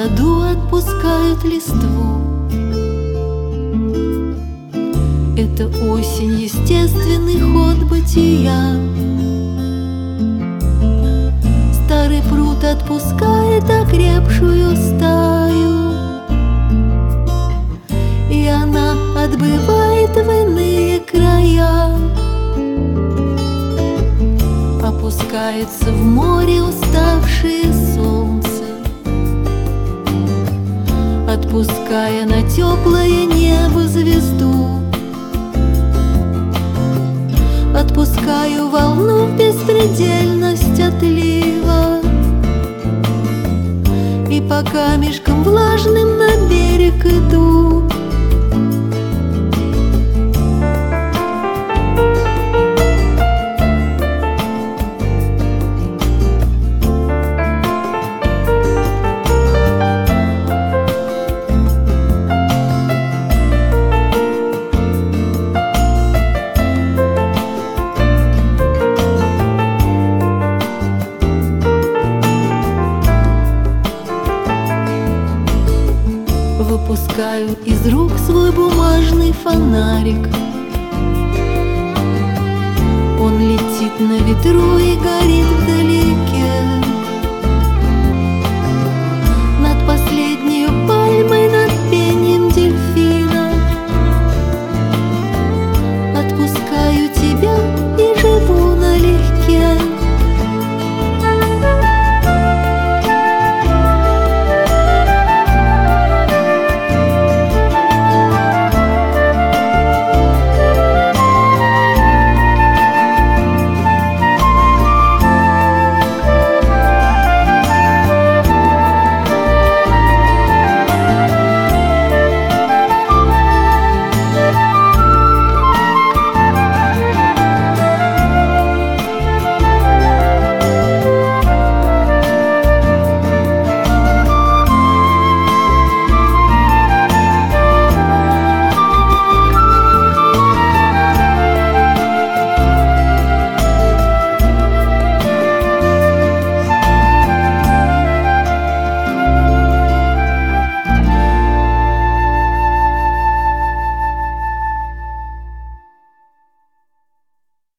саду отпускают листву. Это осень, естественный ход бытия. Старый пруд отпускает окрепшую стаю, и она отбывает в иные края. Опускается в море уставшее солнце, отпуская на теплое небо звезду. Отпускаю волну в беспредельность отлива, и по камешкам влажным на берег иду. Выпускаю из рук свой бумажный фонарик. Он летит на ветру и горит вдали.